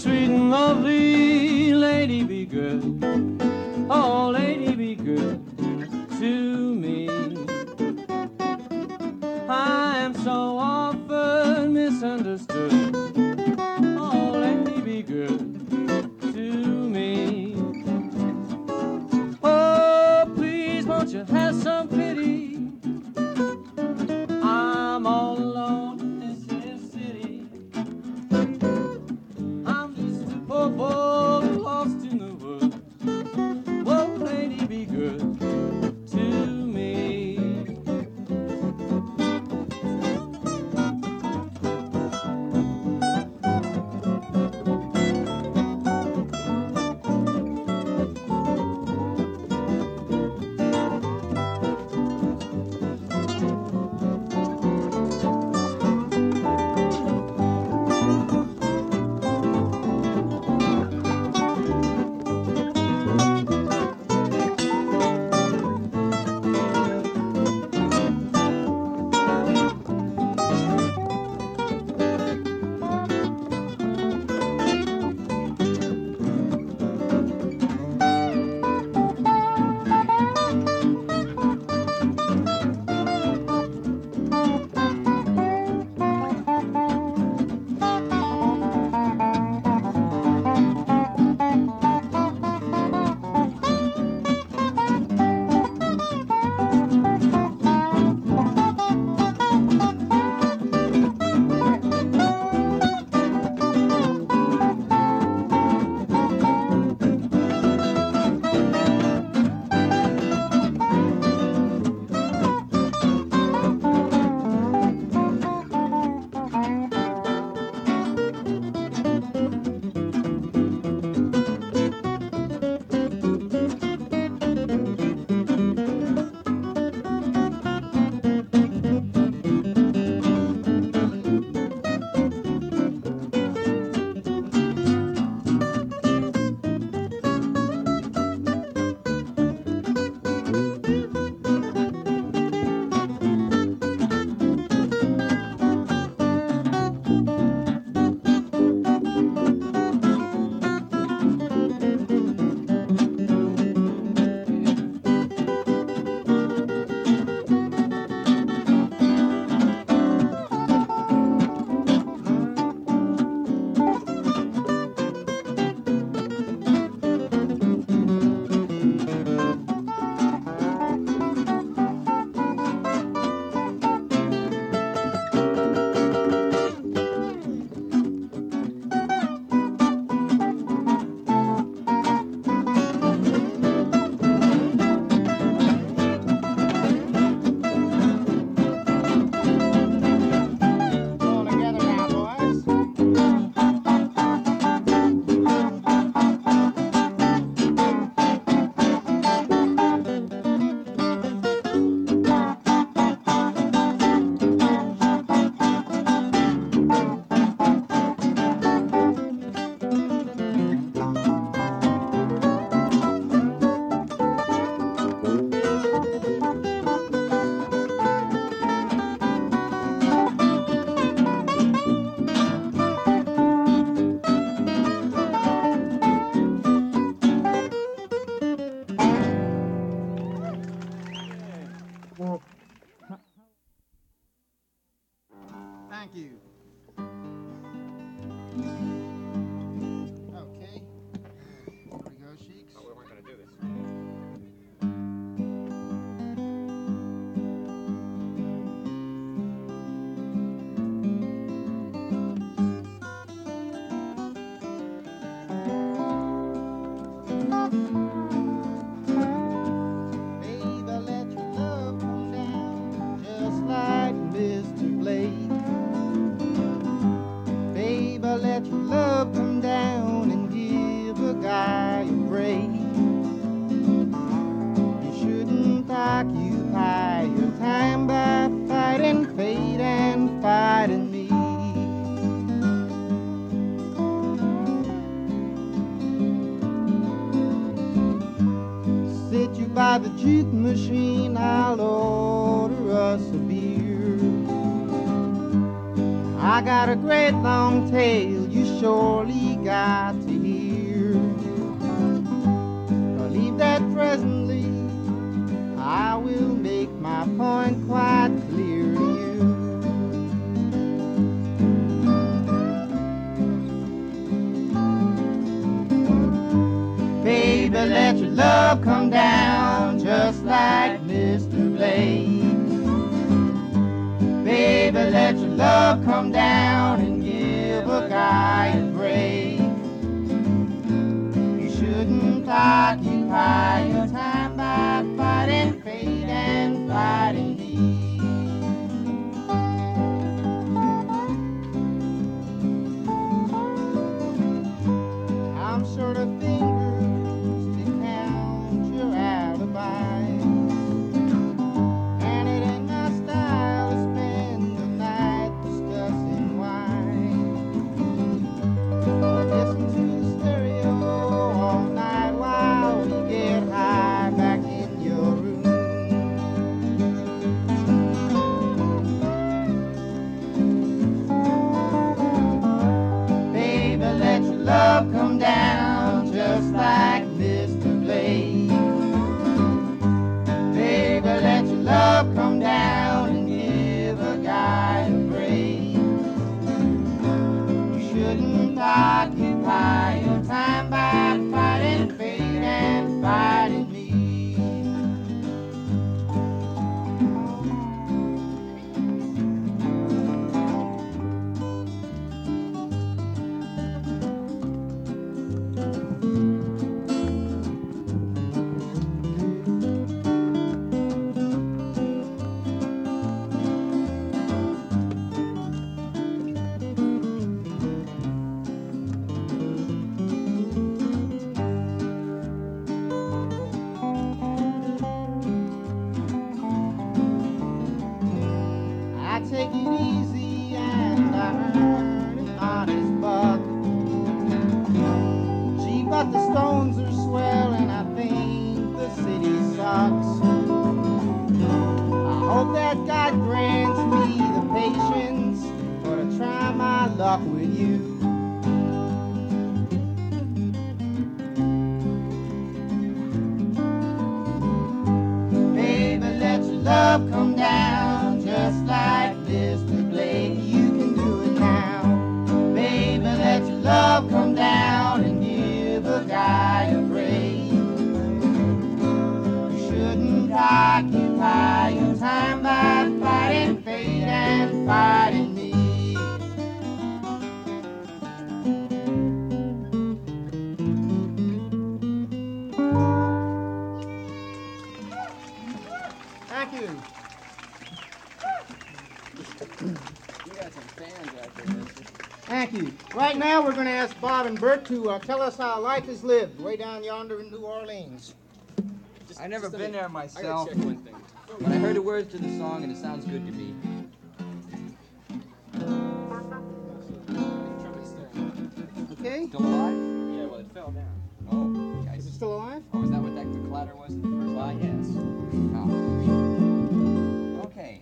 sweet and lovely, lady, be good. Oh, lady, be good to me. I am so often misunderstood. Oh, lady, be good to me. Oh, please, won't you have some pity? I'm all alone in this here city. I'm just a poor boy lost in the woods. Whoa, lady, be good to me. Thank you. Okay. Here we go, Sheiks. Oh, we weren't going to do this. Baby, let your love come down just like Mr. Blake. Baby, let your love come down and give a guy a break. You shouldn't occupy your time by fighting fate and fighting me. Sit you by the juke machine, I'll order us a beer. I got a great long tale you surely got to hear. Believe that presently I will make my point quite clear to you. Baby, let your love come down just like Mr. Blake. Baby, let your love come down and give a guy a break. You shouldn't occupy your time by fighting fate and fighting me. I'm short of fingers to count your alibis, and it ain't my style to spend the night discussing wine. Listen to the stereo all night while we get high back in your room. Baby, let your love come down just like Mr. Blake. Baby, let your love come down and give a guy a break. You shouldn't occupy your time by fighting fate and fighting me. I take it easy and I earn an honest buck. Gee, but the Stones are swell and I think the city sucks. I hope that God grants me the patience for to try my luck with you. Baby, let your love come down just like Mr. Blake. You can do it now. Baby, let your love come down and give a guy a break. You shouldn't occupy your time by fighting fate and fighting me. Thank you. You got some fans out there, mister. Thank you. Right now, we're going to ask Bob and Bert to tell us how life is lived way down yonder in New Orleans. I've never been there I gotta myself, check one thing. but I heard the words to the song and it sounds good to me. Okay? Still alive? Yeah, well, it fell down. Oh, Is guys. it still alive? Oh, is that what that clatter was in the first Why, line? yes. Oh. Okay.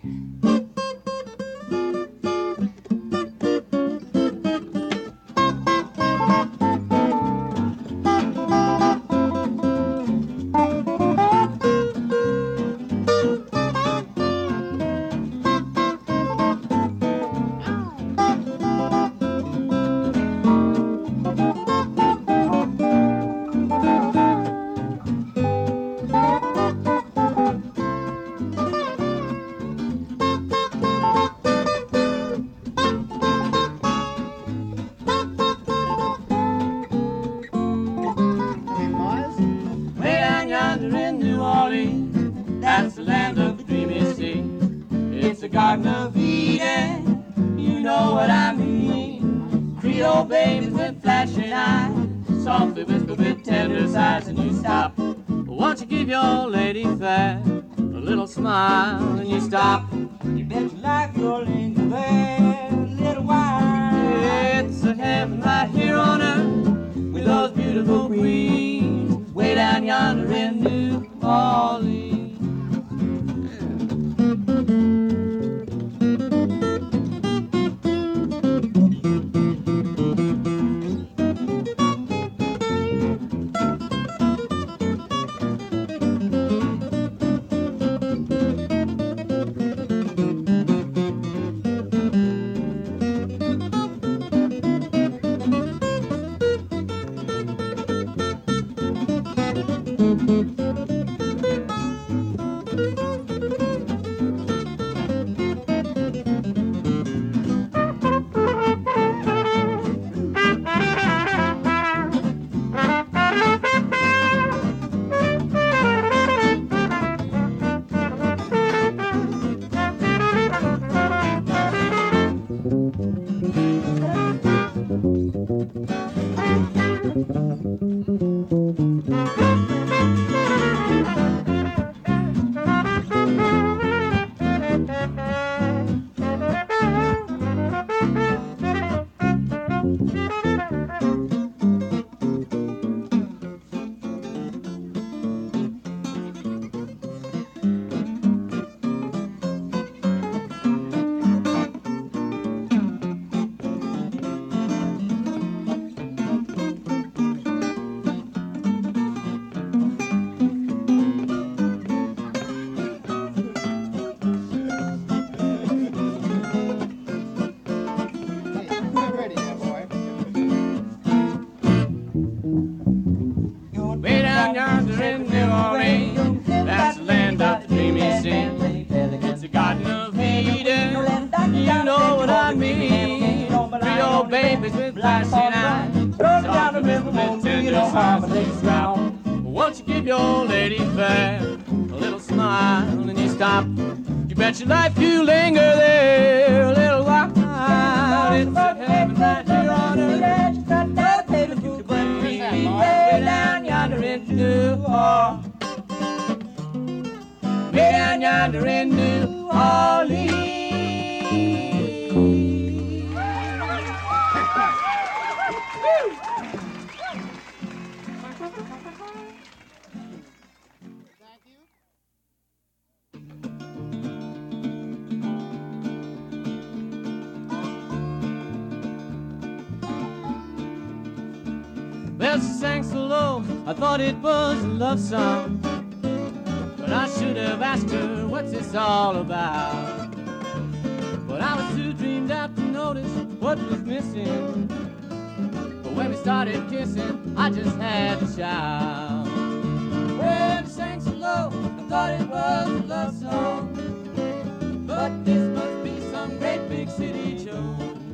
Garden of Eden, you know what I mean. Creole babies with flashing eyes, softly whisper with tender sighs, and you stop. Won't you give your lady fair a little smile, and you stop. You bet your life you'll linger there a little while. It's a heaven right here on earth with those beautiful queens way down yonder in New Orleans. Way down yonder in New Orleans, that's the land of the dreamy sin. It's a garden of Eden, you know what I mean. Three old babies with flashing eyes, down the river with tender sighs. Won't you give your old lady fair a little smile and you stop? You bet your life you linger there a little while. It's a heaven right here on earth. Way down yonder in New Orleans. Way down yonder in New Orleans. Well, she sang so low, I thought it was a love song. But I should have asked her, what's this all about? But I was too dreamed out to notice what was missing. But when we started kissing, I just had to shout. Well, she sang so low, I thought it was a love song. But this must be some great big city joke.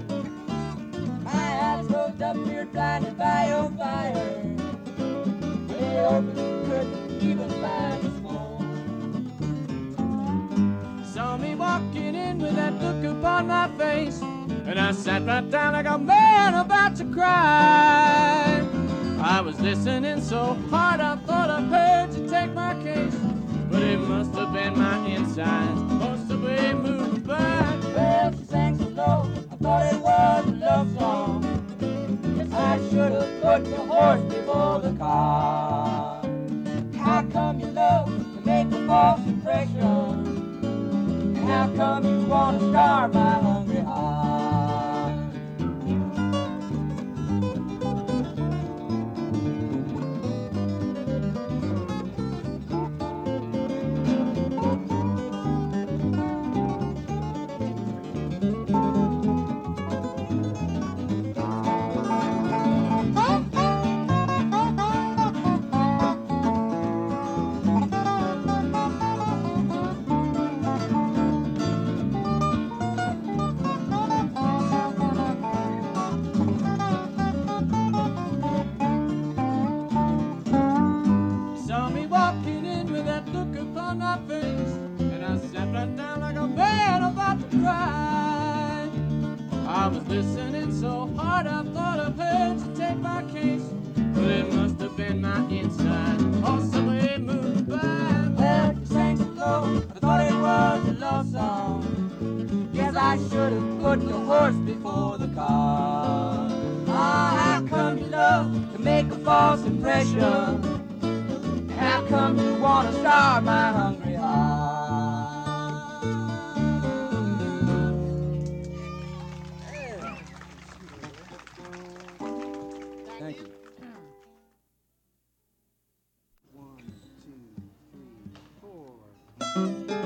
My eyes closed up here, blinded by your fire. Way open, couldn't even find the smoke. Saw me walking in with that look upon my face, and I sat right down like a man about to cry. I was listening so hard I thought I heard you take my case, but it must have been my insides, most of the way moved by. Well, she sang so low, I thought it was a love song. Yes, I should have put the horse before the car. How come you love to make a false impression? How come you want to starve my hungry heart? I was listening so hard I thought I heard you take my case, but it must have been my inside, also it moved by. Well, you sang so low, I thought it was a love song. Guess I should have put the horse before the car. Ah, how come you love to make a false impression? How come you want to starve my hungry heart? Thank you. 1, 2, 3, 4.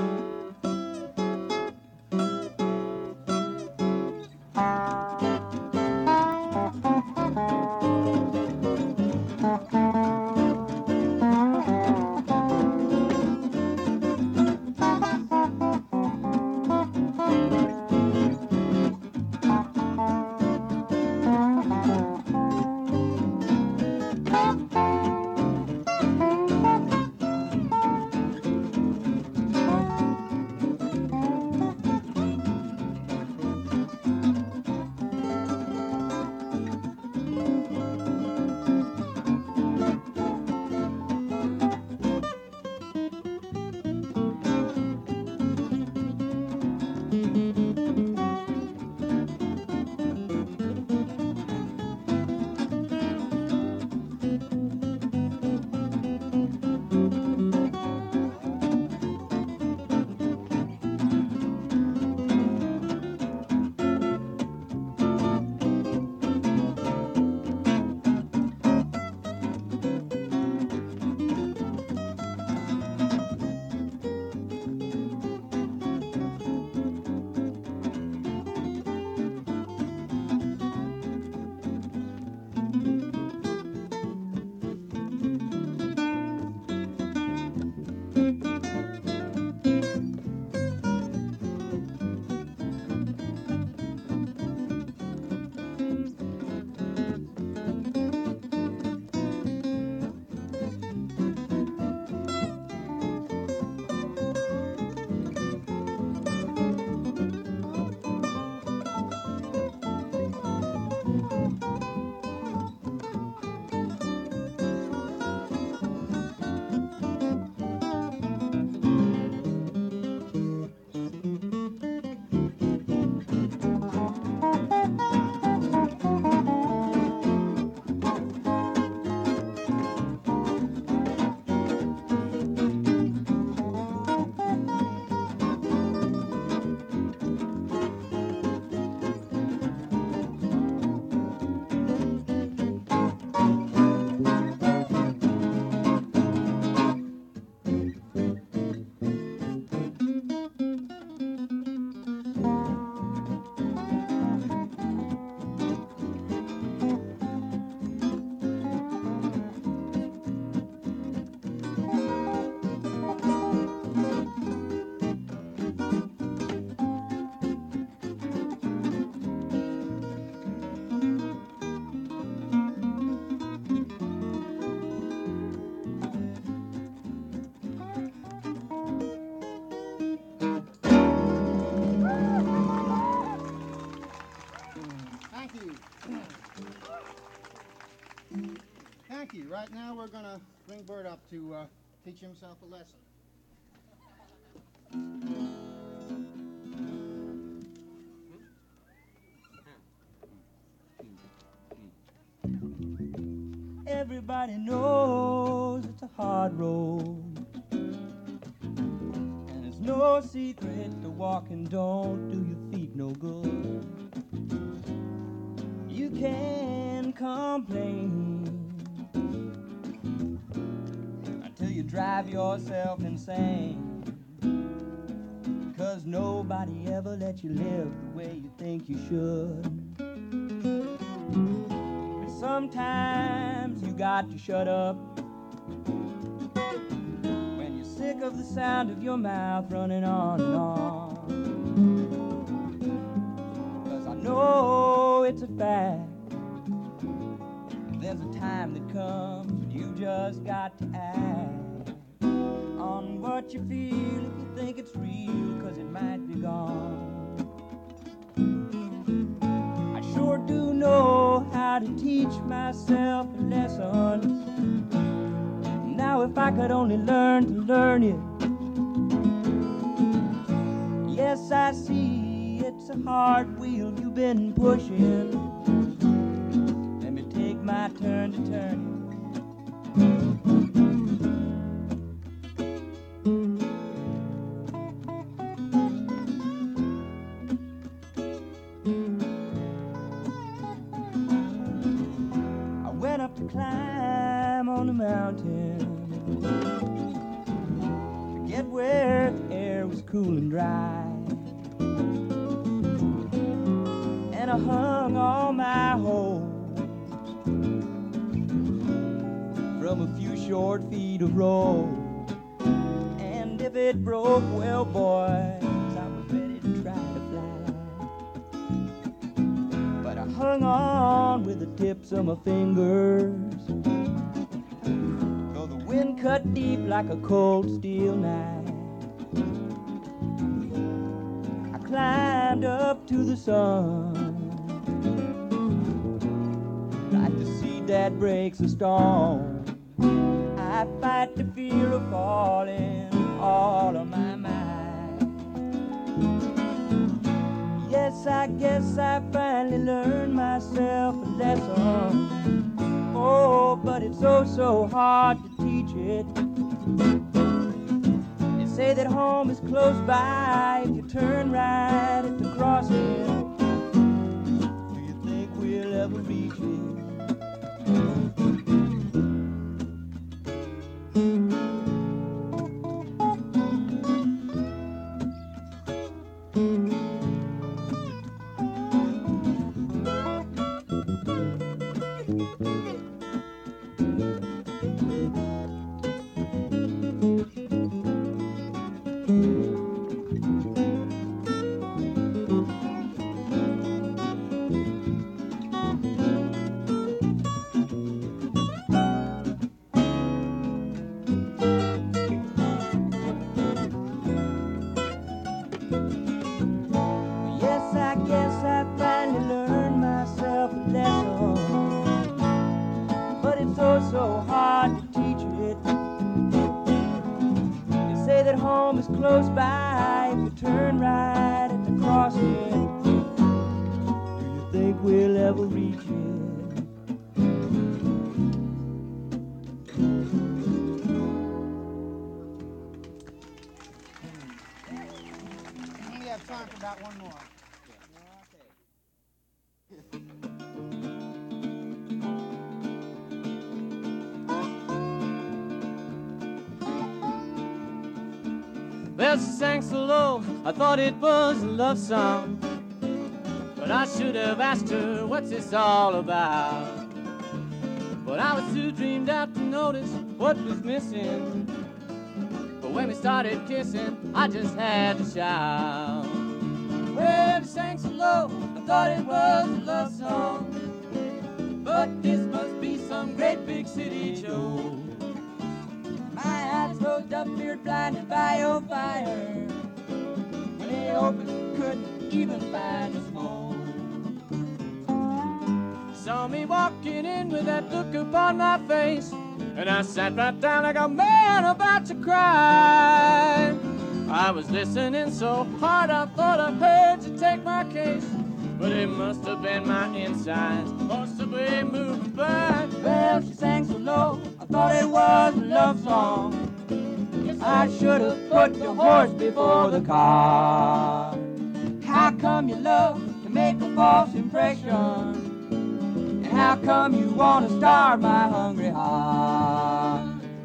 teach himself a lesson. Everybody knows it's a hard road, and it's no secret the walking don't do your feet no good. You can complain until you drive yourself insane, 'cause nobody ever let you live the way you think you should. Sometimes you got to shut up when you're sick of the sound of your mouth running on and on. 'Cause I know it's a fact, there's a time that comes when you just got to act on what you feel if you think it's real, 'cause it might be gone. I sure do know how to teach myself a lesson. Now if I could only learn to learn it. Yes, I see it's a hard wheel you've been pushing. Let me take my turn to turn it. Climb on the mountain to get where the air was cool and dry, and I hung all my hopes from a few short feet of rope, and if it broke, well boys, I was ready to try to fly, but I hung on with the tips of my fingers, though the wind cut deep like a cold steel knife. I climbed up to the sun like the seed that breaks a storm. I fight the fear of falling all of my mind. Yes, I guess I finally learned myself a lesson. Oh, but it's so hard to teach it. They say that home is close by if you turn right at the crossing. Do you think we'll ever reach it? So hard to teach it. They say that home is close by if you turn right at the crossing. Do you think we'll ever reach it? We have time for about one more. Well, she sang so low, I thought it was a love song, but I should have asked her, what's this all about? But I was too dreamed out to notice what was missing. But when we started kissing, I just had to shout. Well, she sang so low, I thought it was a love song, but this must be some great big city show. My eyes closed up, feared blinded by your fire. When they opened, couldn't even find a smoke. Saw me walking in with that look upon my face, and I sat right down like a man about to cry. I was listening so hard I thought I heard you take my case, but it must have been my insides possibly moving by. Well, she sang so low, I thought it was a love song. I should have put the horse before the car. How come you love to make a false impression? And how come you want to starve my hungry heart?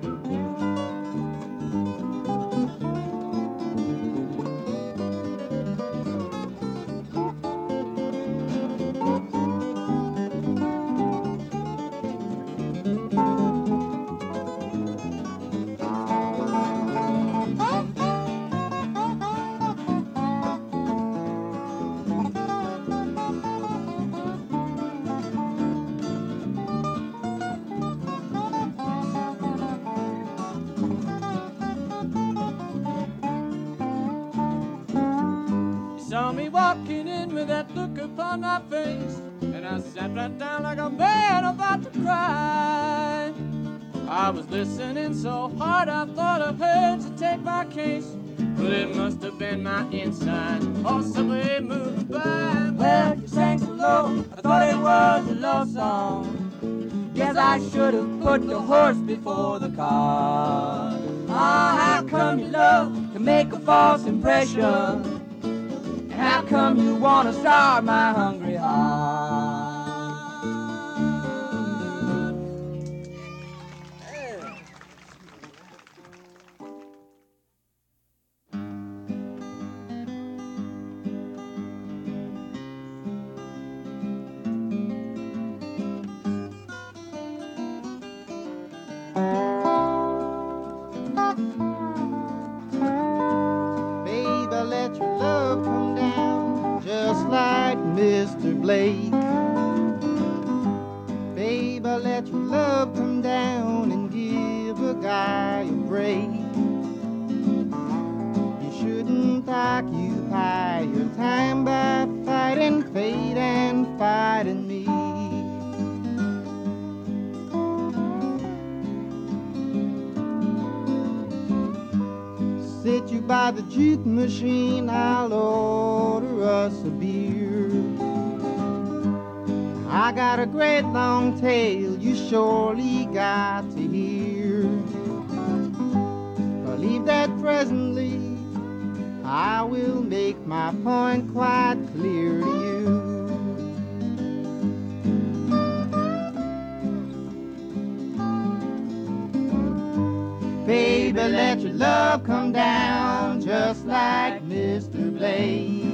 Saw me walking in with that look upon my face, and I sat right down like a man about to cry. I was listening so hard I thought I heard you take my case, but it must have been my inside possibly moving by. Well, you sang so low, I thought it was a love song. Guess I should have put the horse before the car. Ah, how come you love to make a false impression? How come you want to starve my hungry heart? Baby, let your love come down just like Mr. Blake. Baby, let your love come down and give a guy a break. You shouldn't occupy your time by fighting fate and fighting me. Sit you by the juke machine, I'll order us a beer. I got a great long tale you surely got to hear. But leave that presently, I will make my point quite clear to you. Baby, let your love come down just like Mr. Blake.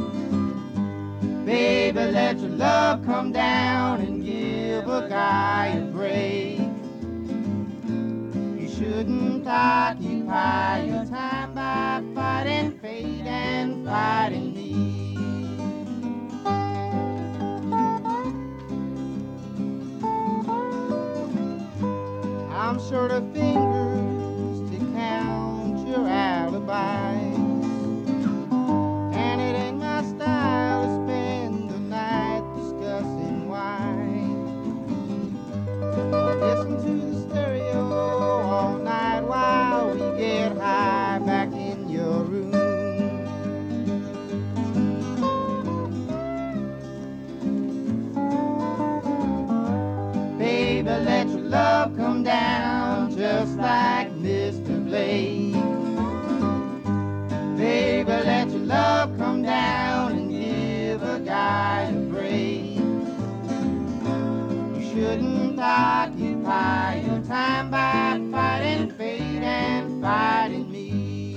Baby, let your love come down and give a guy a break. You shouldn't occupy your time by fighting fate and fighting me. I'm short of fingers to count your alibis, and it ain't my style to spend the night discussing why. Listen to the stereo all night while we get high back in your room. Baby, let your love come down just like Mr. Blake. Baby, let your love come down and give a guy a break. You shouldn't occupy your time by fighting fate and fighting me.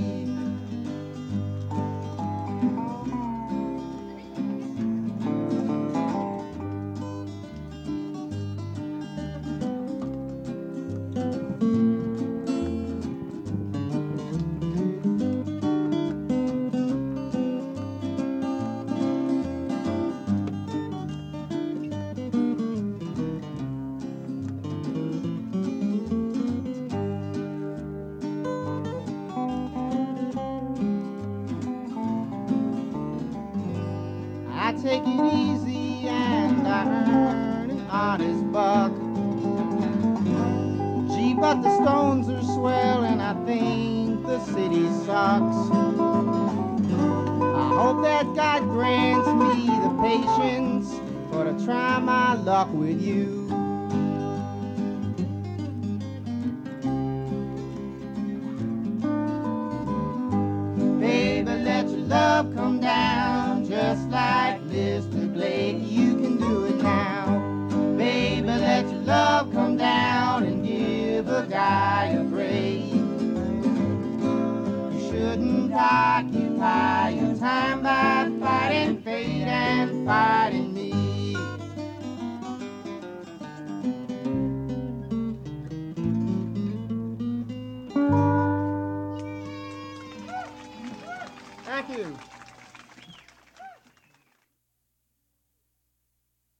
I take it easy and I earn an honest buck. but the stones are swell and I think the city sucks. I hope that God grants me the patience for to try my luck with you. Baby, let your love come down just like Mr. Blake. You can do it now. Baby, let your love come down and give a guy a break. You shouldn't occupy your time by fighting fate and fighting me. Thank you.